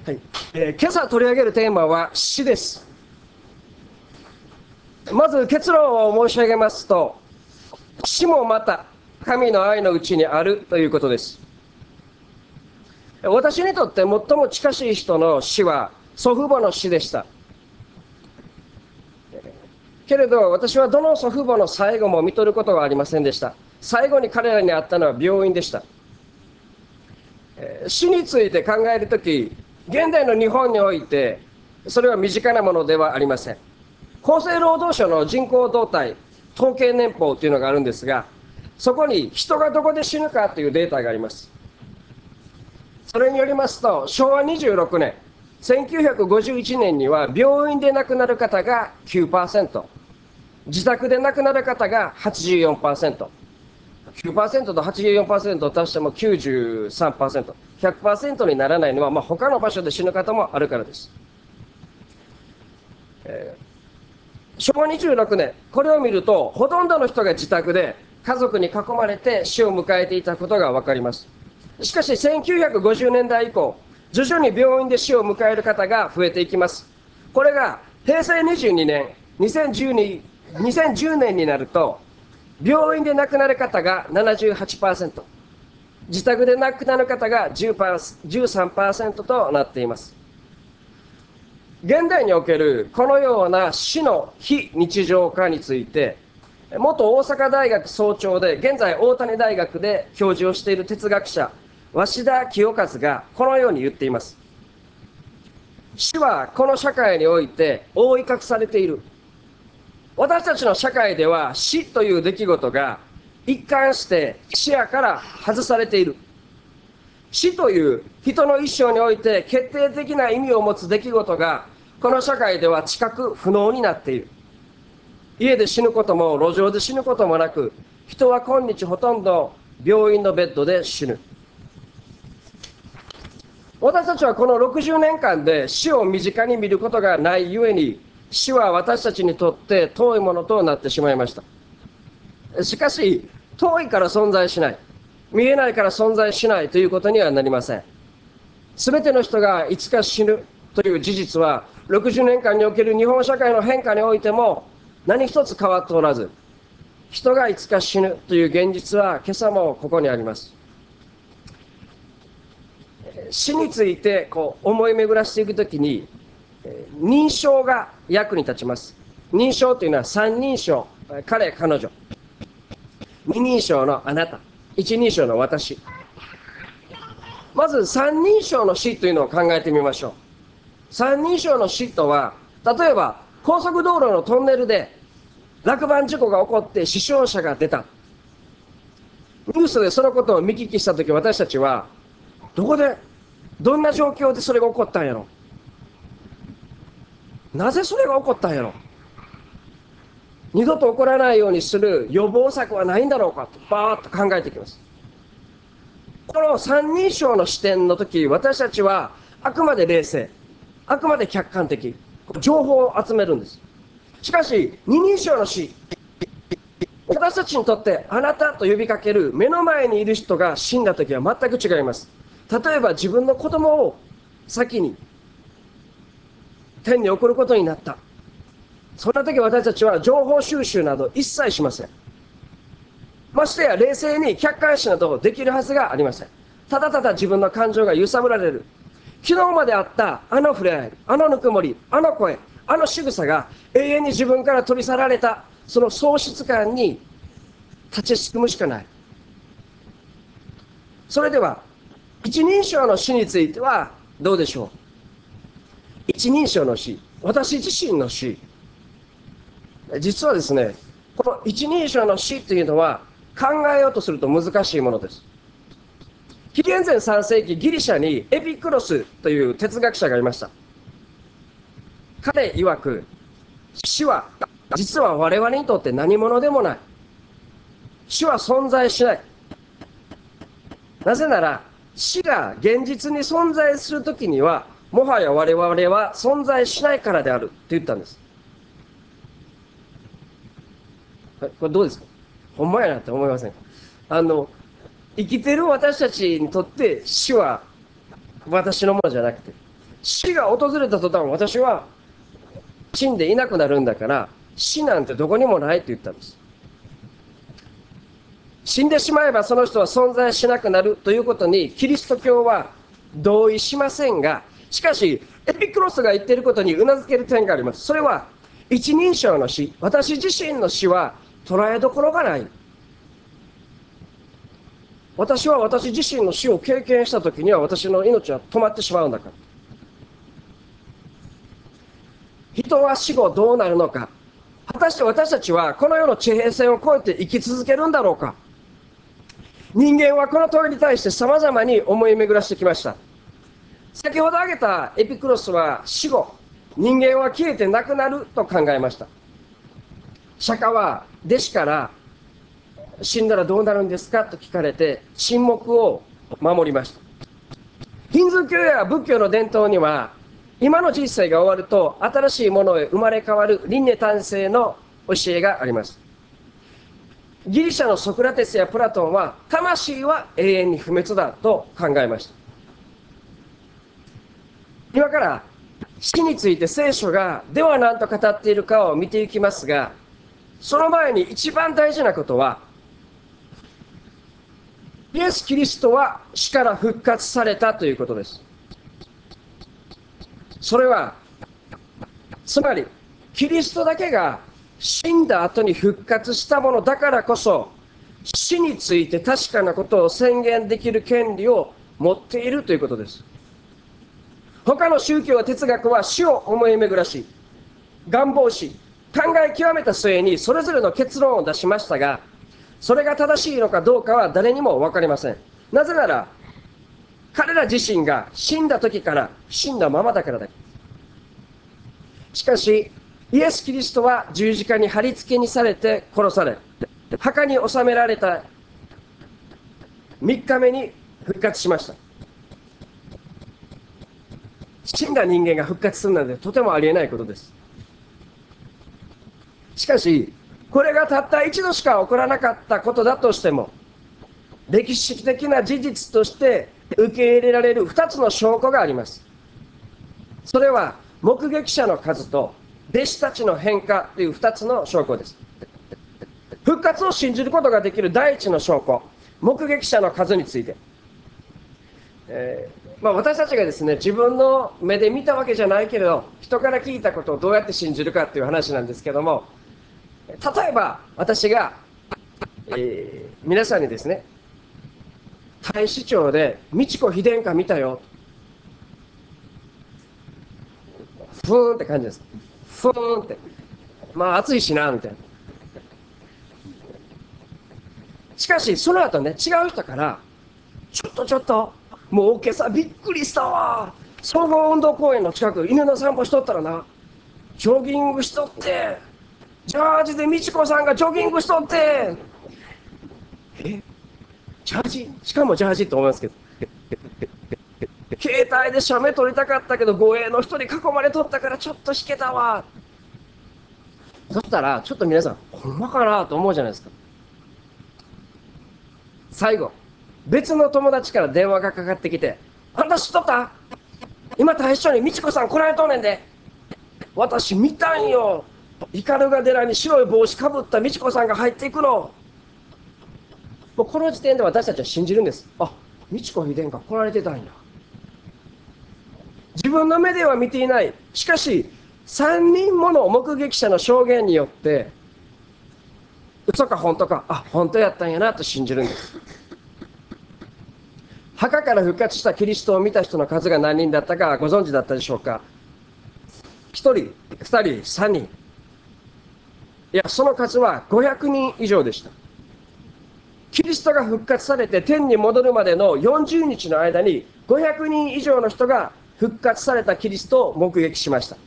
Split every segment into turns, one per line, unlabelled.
はい、今朝取り上げるテーマは死です。まず結論を申し上げますと、死もまた神の愛のうちにあるということです。私にとって最も近しい人の死は祖父母の死でした。けれど私はどの祖父母の最後も見とることはありませんでした。最後に彼らに会ったのは病院でした。死について考えるとき、現代の日本においてそれは身近なものではありません。厚生労働省の人口動態統計年報というのがあるんですが、そこに人がどこで死ぬかというデータがあります。それによりますと、昭和26年1951年には病院で亡くなる方が 9%、 自宅で亡くなる方が 84%、 9% と 84% を足しても 93%、 100% にならないのは、他の場所で死ぬ方もあるからです。昭和26年、これを見るとほとんどの人が自宅で家族に囲まれて死を迎えていたことが分かります。しかし1950年代以降、徐々に病院で死を迎える方が増えていきます。これが平成22年2010年になると、病院で亡くなる方が 78%、 自宅で亡くなる方が 13% となっています。現代におけるこのような死の非日常化について、元大阪大学総長で現在大谷大学で教授をしている哲学者鷲田清和がこのように言っています。死はこの社会において覆い隠されている。私たちの社会では死という出来事が一貫して視野から外されている。死という人の一生において決定的な意味を持つ出来事がこの社会では知覚不能になっている。家で死ぬことも路上で死ぬこともなく、人は今日ほとんど病院のベッドで死ぬ。私たちはこの60年間で死を身近に見ることがないゆえに、死は私たちにとって遠いものとなってしまいました。しかし遠いから存在しない、見えないから存在しないということにはなりません。すべての人がいつか死ぬという事実は60年間における日本社会の変化においても何一つ変わっておらず、人がいつか死ぬという現実は今朝もここにあります。死について思い巡らしていくときに、認証が役に立ちます。認証というのは三人称、彼彼女、二人称のあなた、一人称の私。まず三人称の死というのを考えてみましょう。三人称の死とは、例えば高速道路のトンネルで落盤事故が起こって死傷者が出た。ニュースでそのことを見聞きしたとき、私たちはどこでどんな状況でそれが起こったんやろ、なぜそれが起こったんやろ、二度と起こらないようにする予防策はないんだろうかとバーッと考えていきます。この三人称の視点の時、私たちはあくまで冷静、あくまで客観的、情報を集めるんです。しかし二人称の死、私たちにとってあなたと呼びかける目の前にいる人が死んだ時は全く違います。例えば自分の子供を先に天に送ることになった。そんな時、私たちは情報収集など一切しません。ましてや冷静に客観視などできるはずがありません。ただただ自分の感情が揺さぶられる。昨日まであったあの触れ合い、あのぬくもり、あの声、あの仕草が永遠に自分から取り去られた、その喪失感に立ちすくむしかない。それでは一人称の死についてはどうでしょう。一人称の死、私自身の死、実はですね、この一人称の死というのは考えようとすると難しいものです。紀元前3世紀ギリシャにエピクロスという哲学者がいました。彼曰く、死は実は我々にとって何者でもない。死は存在しない。なぜなら死が現実に存在するときにはもはや我々は存在しないからであると言ったんです。これどうですか。ほんまやなって思いませんか。生きてる私たちにとって死は私のものじゃなくて、 死が訪れた途端、私は死んでいなくなるんだから、死なんてどこにもないって言ったんです。死んでしまえばその人は存在しなくなるということにキリスト教は同意しませんが、しかしエピクロスが言っていることにうなずける点があります。それは一人称の死、私自身の死は捉えどころがない。私は私自身の死を経験した時には私の命は止まってしまうんだから。人は死後どうなるのか。果たして私たちはこの世の地平線を越えて生き続けるんだろうか。人間はこの問いに対して様々に思い巡らしてきました。先ほど挙げたエピクロスは死後、人間は消えてなくなると考えました。釈迦は弟子から死んだらどうなるんですかと聞かれて沈黙を守りました。ヒンズー教や仏教の伝統には今の人生が終わると新しいものへ生まれ変わる輪廻転生の教えがあります。ギリシャのソクラテスやプラトンは魂は永遠に不滅だと考えました。今から死について聖書がでは何と語っているかを見ていきますが、その前に一番大事なことは、イエス・キリストは死から復活されたということです。それはつまりキリストだけが死んだ後に復活したものだからこそ、死について確かなことを宣言できる権利を持っているということです。他の宗教や哲学は死を思い巡らし、願望し、考え極めた末にそれぞれの結論を出しましたが、それが正しいのかどうかは誰にも分かりません。なぜなら彼ら自身が死んだ時から死んだままだからだけ。しかしイエス・キリストは十字架に貼り付けにされて殺され、墓に収められた3日目に復活しました。死んだ人間が復活するなんてとてもありえないことです。しかしこれがたった一度しか起こらなかったことだとしても、歴史的な事実として受け入れられる2つの証拠があります。それは目撃者の数と弟子たちの変化という2つの証拠です。復活を信じることができる第一の証拠、目撃者の数について、私たちがですね、自分の目で見たわけじゃないけれど人から聞いたことをどうやって信じるかっていう話なんですけども、例えば私が、皆さんにですね、太子町で美智子妃殿下見たよ、ふーんって感じです。ふーんって、まあ暑いしなみたいな。しかしその後ね、違う人からちょっともう今朝びっくりしたわ、総合運動公園の近く犬の散歩しとったらな、ジョギングしとって、ジャージで美智子さんがジョギングしとって、ジャージ、しかもジャージって思いますけど、携帯で写メ撮りたかったけど護衛の人に囲まれとったからちょっと引けたわ。そしたらちょっと皆さんほんまかなと思うじゃないですか。最後別の友達から電話がかかってきて、あんた知っとった、今大将に美智子さん来られとんねんで。私見たんよ、斑鳩寺に白い帽子かぶった美智子さんが入っていくの。もうこの時点で私たちは信じるんです。あ、美智子妃殿下来られてたんや。自分の目では見ていない、しかし3人もの目撃者の証言によって嘘か本当か、あ、本当やったんやなと信じるんです。墓から復活したキリストを見た人の数が何人だったかご存知だったでしょうか。1人、2人、3人、いやその数は500人以上でした。キリストが復活されて天に戻るまでの40日の間に500人以上の人が復活されたキリストを目撃しました。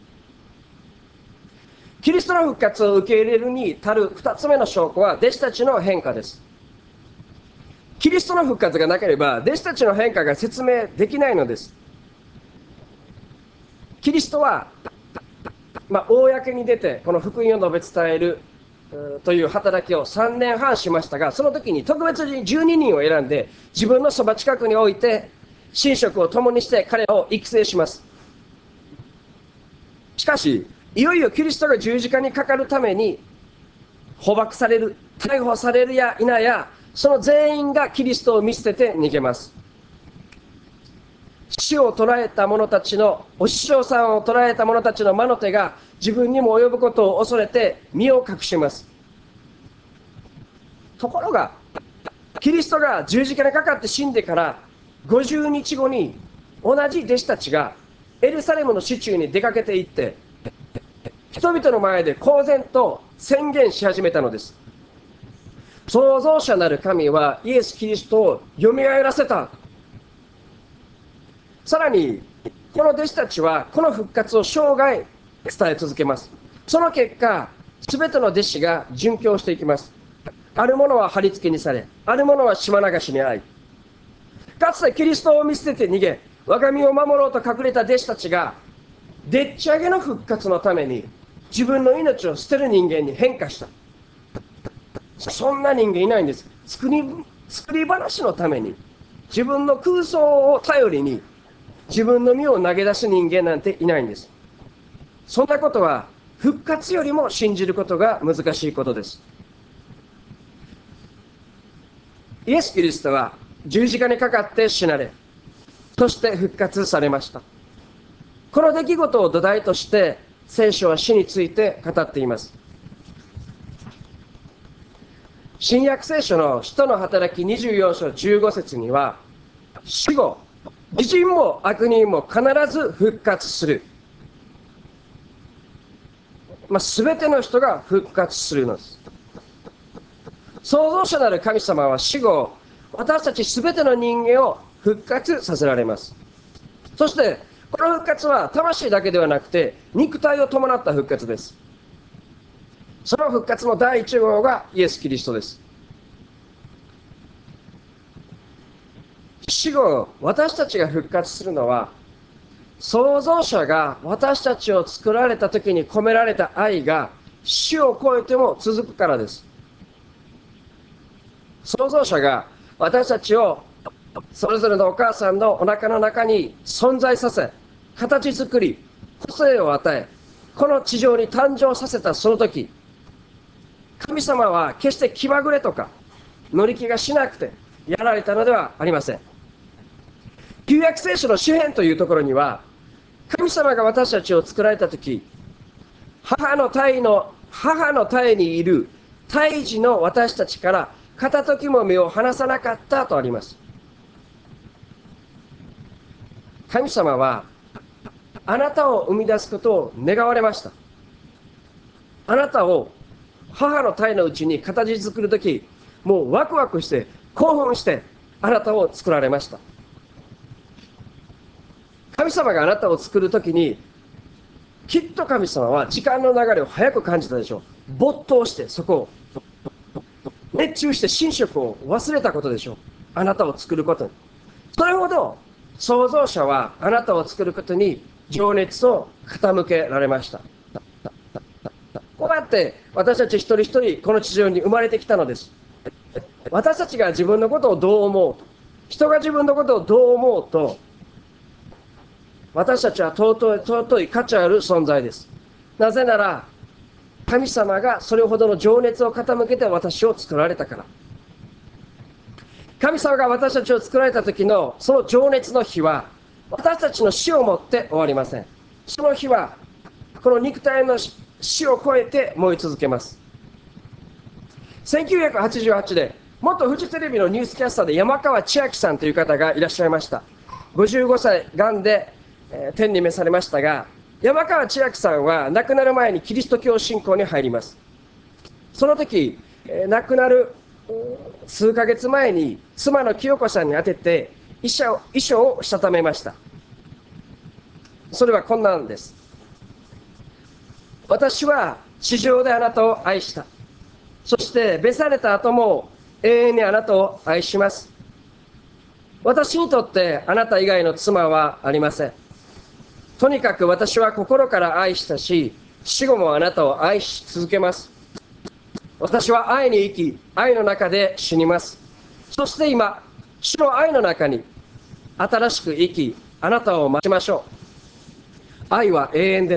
キリストの復活を受け入れるに足る2つ目の証拠は弟子たちの変化です。キリストの復活がなければ弟子たちの変化が説明できないのです。キリストは、公に出てこの福音を述べ伝えるという働きを3年半しましたが、その時に特別に12人を選んで自分のそば近くに置いて、 寝食を共にして彼らを育成します。しかし、いよいよキリストが十字架にかかるために捕獲される、逮捕されるや否や、その全員がキリストを見捨てて逃げます。死を捉えた者たちの、お師匠さんを捉えた者たちの魔の手が自分にも及ぶことを恐れて身を隠します。ところが、キリストが十字架にかかって死んでから50日後に、同じ弟子たちがエルサレムの市中に出かけていって、人々の前で公然と宣言し始めたのです。創造者なる神はイエス・キリストをよみがえらせた。さらに、この弟子たちはこの復活を生涯伝え続けます。その結果、すべての弟子が殉教していきます。ある者は貼り付けにされ、ある者は島流しに遭い、かつてキリストを見捨てて逃げ、我が身を守ろうと隠れた弟子たちが、でっち上げの復活のために自分の命を捨てる人間に変化した。そんな人間いないんです。作り話のために、自分の空想を頼りに自分の身を投げ出す人間なんていないんです。そんなことは復活よりも信じることが難しいことです。イエス・キリストは十字架にかかって死なれ、そして復活されました。この出来事を土台として聖書は死について語っています。新約聖書の使徒の働き24章15節には、死後、義人も悪人も必ず復活する。全ての人が復活するのです。創造者なる神様は死後、私たち全ての人間を復活させられます。そして、この復活は魂だけではなくて、肉体を伴った復活です。その復活の第一号がイエス・キリストです。死後、私たちが復活するのは、創造者が私たちを作られた時に込められた愛が死を超えても続くからです。創造者が私たちをそれぞれのお母さんのお腹の中に存在させ、形作り、個性を与え、この地上に誕生させたその時、神様は決して気まぐれとか乗り気がしなくてやられたのではありません。旧約聖書の詩編というところには、神様が私たちを作られた時、母の胎にいる胎児の私たちから片時も目を離さなかったとあります。神様はあなたを生み出すことを願われました。あなたを母の胎のうちに形作るとき、もうワクワクして興奮してあなたを作られました。神様があなたを作るときに、きっと神様は時間の流れを早く感じたでしょう。没頭してそこを熱中して寝食を忘れたことでしょう。あなたを作ることに。それほど創造者はあなたを作ることに情熱を傾けられました。こうやって私たち一人一人この地上に生まれてきたのです。私たちが自分のことをどう思うと、人が自分のことをどう思うと、私たちは尊い価値ある存在です。なぜなら神様がそれほどの情熱を傾けて私を作られたから。神様が私たちを作られた時のその情熱の火は私たちの死をもって終わりません。その火はこの肉体の死を超えて燃え続けます。1988年、元フジテレビのニュースキャスターで山川千秋さんという方がいらっしゃいました。55歳、がんで、天に召されましたが、山川千秋さんは亡くなる前にキリスト教信仰に入ります。その時、亡くなる数ヶ月前に妻の清子さんに当てて遺書をしたためました。それはこんなんです。私は地上であなたを愛した。そして召された後も永遠にあなたを愛します。私にとってあなた以外の妻はありません。とにかく私は心から愛したし、死後もあなたを愛し続けます。私は愛に生き、愛の中で死にます。そして今、主の愛の中に新しく生き、あなたを待ちましょう。愛は永遠です。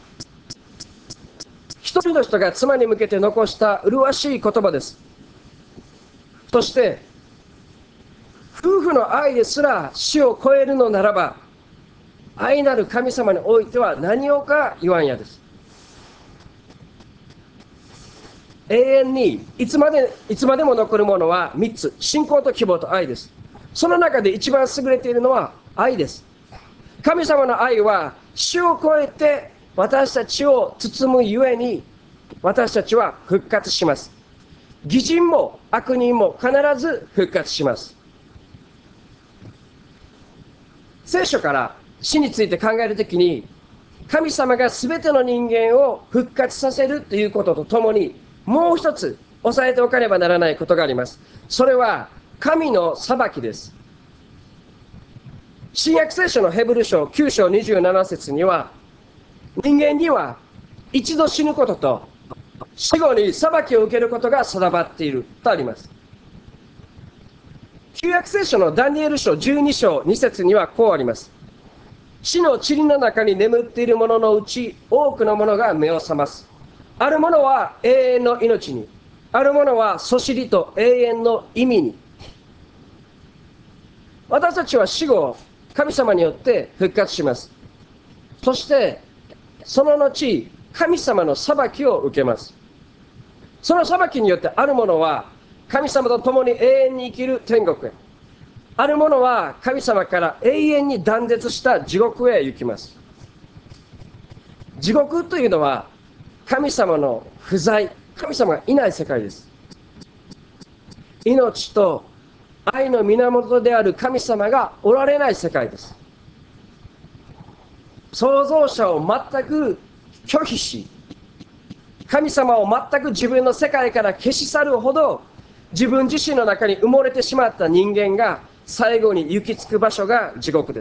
一人の人が妻に向けて残した麗しい言葉です。そして、夫婦の愛ですら死を超えるのならば、愛なる神様においては何をか言わんやです。永遠にいつまでも残るものは3つ。信仰と希望と愛です。その中で一番優れているのは愛です。神様の愛は死を超えて私たちを包むゆえに、私たちは復活します。義人も悪人も必ず復活します。聖書から死について考えるときに、神様が全ての人間を復活させるということとともに、もう一つ押さえておかねばならないことがあります。それは神の裁きです。新約聖書のヘブル書9章27節には、人間には一度死ぬことと死後に裁きを受けることが定まっているとあります。旧約聖書のダニエル書12章2節にはこうあります。死の塵の中に眠っている者のうち多くの者が目を覚ます。ある者は永遠の命に、ある者はそしりと永遠の意味に。私たちは死後、神様によって復活します。そして、その後、神様の裁きを受けます。その裁きによってある者は神様と共に永遠に生きる天国へ。ある者は神様から永遠に断絶した地獄へ行きます。地獄というのは神様の不在、神様がいない世界です。命と愛の源である神様がおられない世界です。創造者を全く拒否し、神様を全く自分の世界から消し去るほど自分自身の中に埋もれてしまった人間が最後に行き着く場所が地獄です。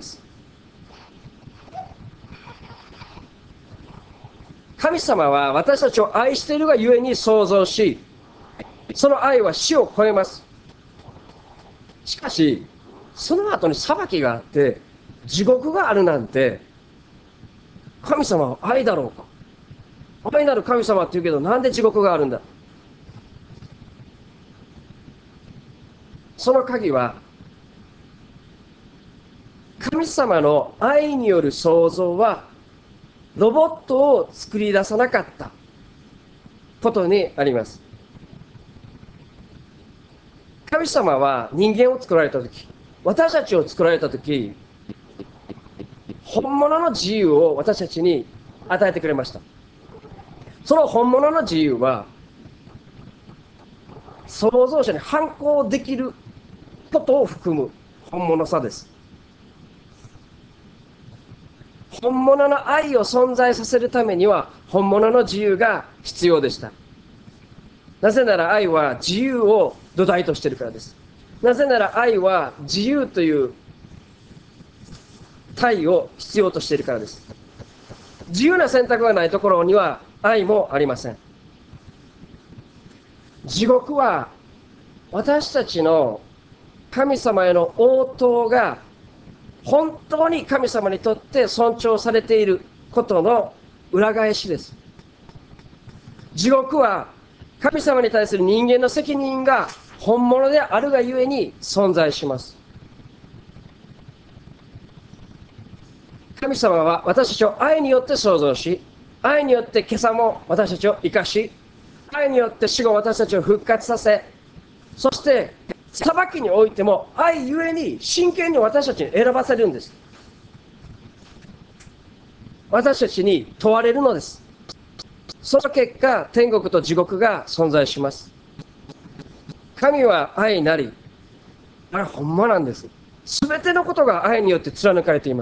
神様は私たちを愛しているがゆえに創造し、その愛は死を超えます。しかし、その後に裁きがあって、地獄があるなんて、神様は愛だろうか。愛なる神様って言うけど、なんで地獄があるんだ。その鍵は、神様の愛による創造は、ロボットを作り出さなかったことにあります。神様は人間を作られたとき、私たちを作られたとき、本物の自由を私たちに与えてくれました。その本物の自由は、創造者に反抗できることを含む本物さです。本物の愛を存在させるためには、本物の自由が必要でした。なぜなら愛は自由を土台としているからです。なぜなら愛は自由という体を必要としているからです。自由な選択がないところには愛もありません。地獄は私たちの神様への応答が本当に神様にとって尊重されていることの裏返しです。地獄は神様に対する人間の責任が本物であるがゆえに存在します。神様は私たちを愛によって創造し、愛によって今朝も私たちを生かし、愛によって死後私たちを復活させ、そして裁きにおいても愛ゆえに真剣に私たちに選ばせるんです。私たちに問われるのです。その結果、天国と地獄が存在します。神は愛なり、あれほんまなんです。すべてのことが愛によって貫かれています。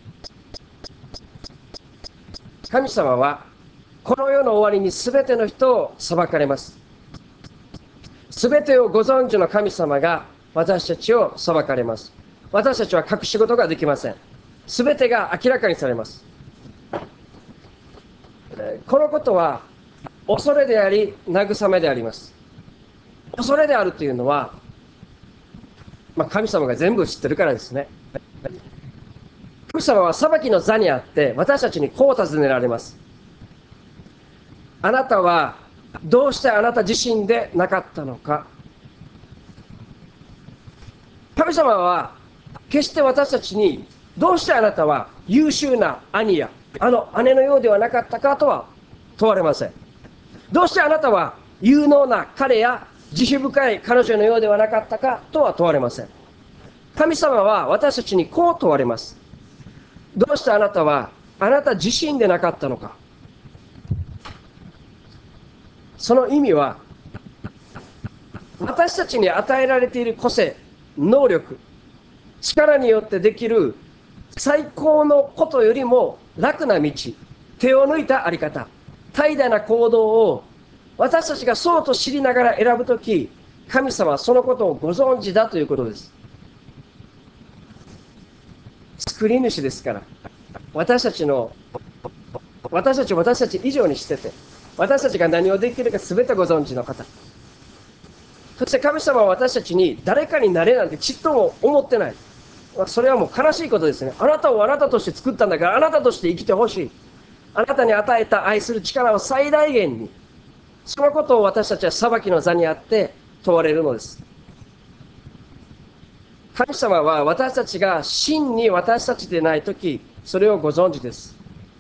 神様はこの世の終わりにすべての人を裁かれます。すべてをご存知の神様が私たちを裁かれます。私たちは隠し事ができません。すべてが明らかにされます。このことは恐れであり慰めであります。恐れであるというのは、 神様が全部知ってるからですね。神様は裁きの座にあって私たちにこう尋ねられます。あなたはどうしてあなた自身でなかったのか。神様は決して私たちにどうしてあなたは優秀な兄やあの姉のようではなかったかとは問われません。どうしてあなたは有能な彼や慈悲深い彼女のようではなかったかとは問われません。神様は私たちにこう問われます。どうしてあなたはあなた自身でなかったのか。その意味は、私たちに与えられている個性、能力、力によってできる最高のことよりも楽な道、手を抜いたあり方、怠惰な行動を私たちがそうと知りながら選ぶとき、神様はそのことをご存知だということです。作り主ですから、私たち以上にしてて、私たちが何をできるか全てご存知の方。そして神様は私たちに誰かになれなんてちっとも思ってない。それはもう悲しいことですね。あなたをあなたとして作ったんだから、あなたとして生きてほしい。あなたに与えた愛する力を最大限に、そのことを私たちは裁きの座にあって問われるのです。神様は私たちが真に私たちでないとき、それをご存知です。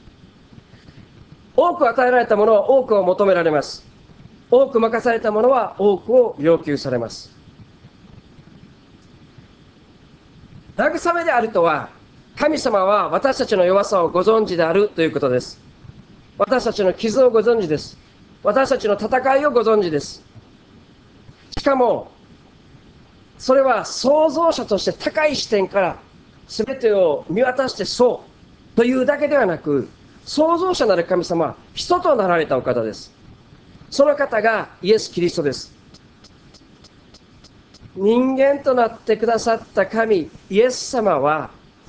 多く与えられたものは多くを求められます。多く任されたものは多くを要求されます。慰めであるとは、神様は私たちの弱さをご存知であるということです。私たちの傷をご存知です。私たちの戦いをご存知です。しかも、それは創造者として高い視点から全てを見渡してそうというだけではなく、創造者なる神様は人となられたお方です。その方がイエス・キリストです。人間となってくださった神、イエス様は、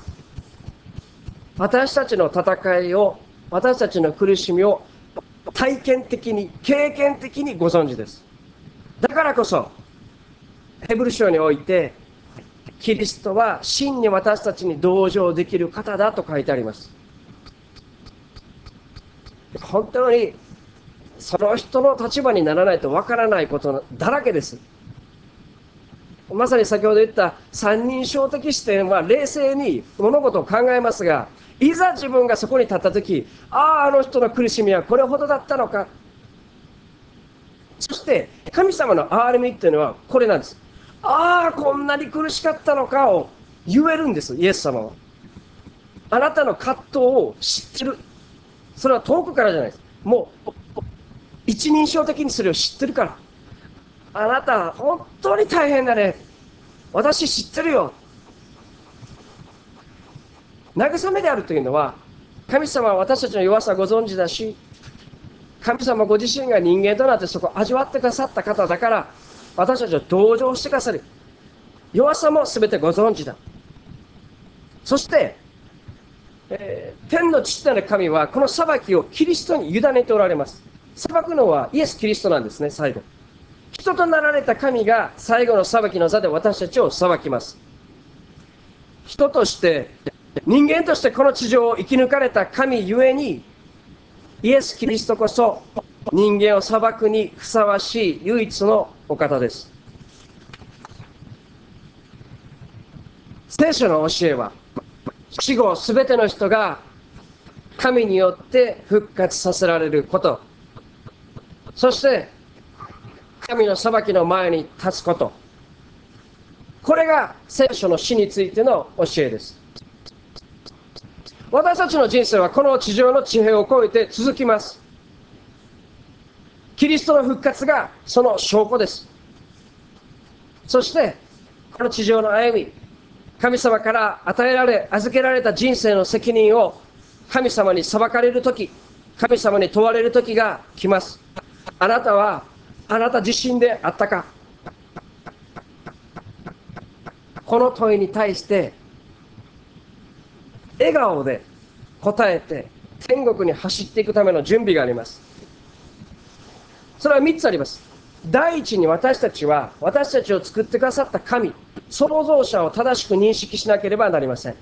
私たちの戦いを、私たちの苦しみを体験的に、経験的にご存知です。だからこそ、ヘブル書において、キリストは真に私たちに同情できる方だと書いてあります。本当に、その人の立場にならないとわからないことだらけです。まさに先ほど言った三人称的視点は冷静に物事を考えますが、いざ自分がそこに立った時、あの人の苦しみはこれほどだったのか。そして神様の憐れみっていうのはこれなんです。こんなに苦しかったのかを言えるんです、イエス様は。あなたの葛藤を知ってる。それは遠くからじゃないです。もう一人称的にそれを知ってるから。あなた本当に大変だね。私知ってるよ。慰めであるというのは、神様は私たちの弱さをご存知だし、神様ご自身が人間となってそこを味わってくださった方だから、私たちを同情してくださる。弱さも全てご存知だ。そして、天の父なる神はこの裁きをキリストに委ねておられます。裁くのはイエス・キリストなんですね、最後。人となられた神が最後の裁きの座で私たちを裁きます。人として、人間としてこの地上を生き抜かれた神ゆえに、イエス・キリストこそ人間を裁くにふさわしい唯一のお方です。聖書の教えは、死後すべての人が神によって復活させられること、そして神の裁きの前に立つこと、これが聖書の死についての教えです。私たちの人生はこの地上の地平を越えて続きます。キリストの復活がその証拠です。そしてこの地上の歩み、神様から与えられ預けられた人生の責任を神様に裁かれるとき、神様に問われるときが来ます。あなたはあなた自身であったか。この問いに対して笑顔で答えて天国に走っていくための準備があります。それは3つあります。第一に私たちは私たちを作ってくださった神、 創造者を正しく認識しなければなりません。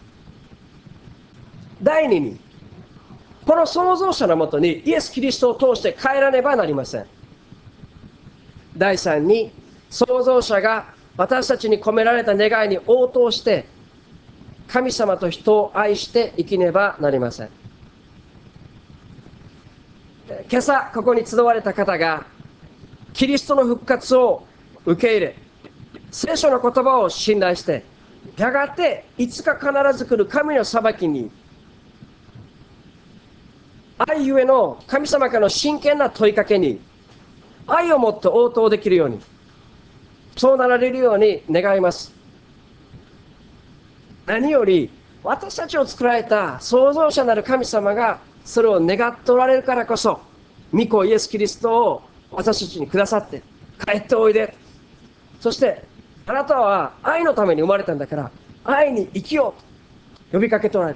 第二に、この創造者のもとにイエス・キリストを通して帰らねばなりません。第三に、創造者が私たちに込められた願いに応答して、神様と人を愛して生きねばなりません。今朝、ここに集われた方が、キリストの復活を受け入れ、聖書の言葉を信頼して、やがていつか必ず来る神の裁きに、愛ゆえの神様からの真剣な問いかけに、愛を持って応答できるように、そうなられるように願います。何より、私たちを作られた創造者なる神様がそれを願っておられるからこそ、御子イエス・キリストを私たちにくださって、帰っておいで。そして、あなたは愛のために生まれたんだから、愛に生きようと呼びかけておられる。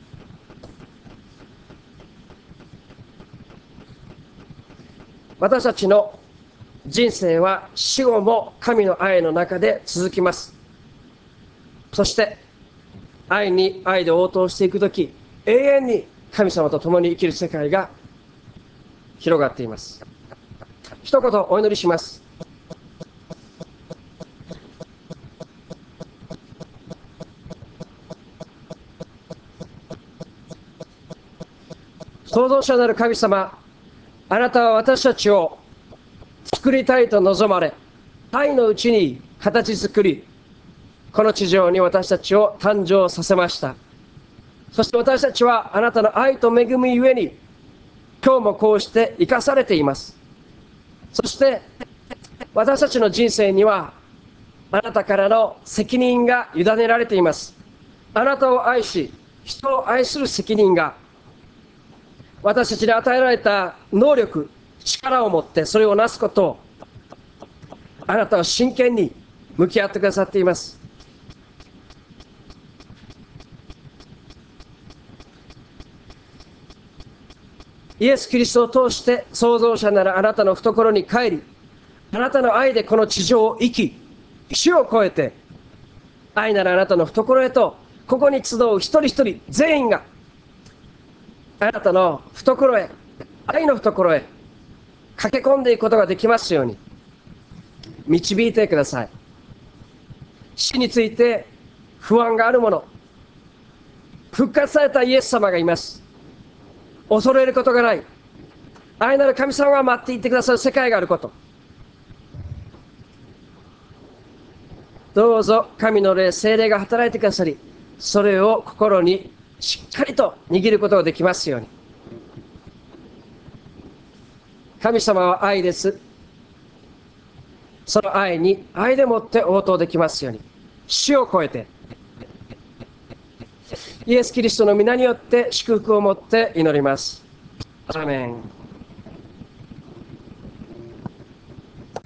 私たちの人生は死後も神の愛の中で続きます。そして愛に愛で応答していくとき、永遠に神様と共に生きる世界が広がっています。一言お祈りします。創造者なる神様、あなたは私たちを作りたいと望まれ、愛のうちに形作り、この地上に私たちを誕生させました。そして私たちはあなたの愛と恵みゆえに、今日もこうして生かされています。そして私たちの人生にはあなたからの責任が委ねられています。あなたを愛し、人を愛する責任が私たちに与えられた能力、力を持ってそれをなすことをあなたは真剣に向き合ってくださっています。イエス・キリストを通して創造者ならあなたの懐に帰り、あなたの愛でこの地上を生き、死を超えて、愛ならあなたの懐へと、ここに集う一人一人全員が、あなたの懐へ、愛の懐へ、駆け込んでいくことができますように、導いてください。死について不安があるもの、復活されたイエス様がいます。恐れることがない。愛なる神様が待っていてくださる世界があること。どうぞ神の霊、聖霊が働いてくださり、それを心にしっかりと握ることができますように。神様は愛です。その愛に愛でもって応答できますように。死を超えて、イエス・キリストの皆によって祝福を持って祈ります。アーメン。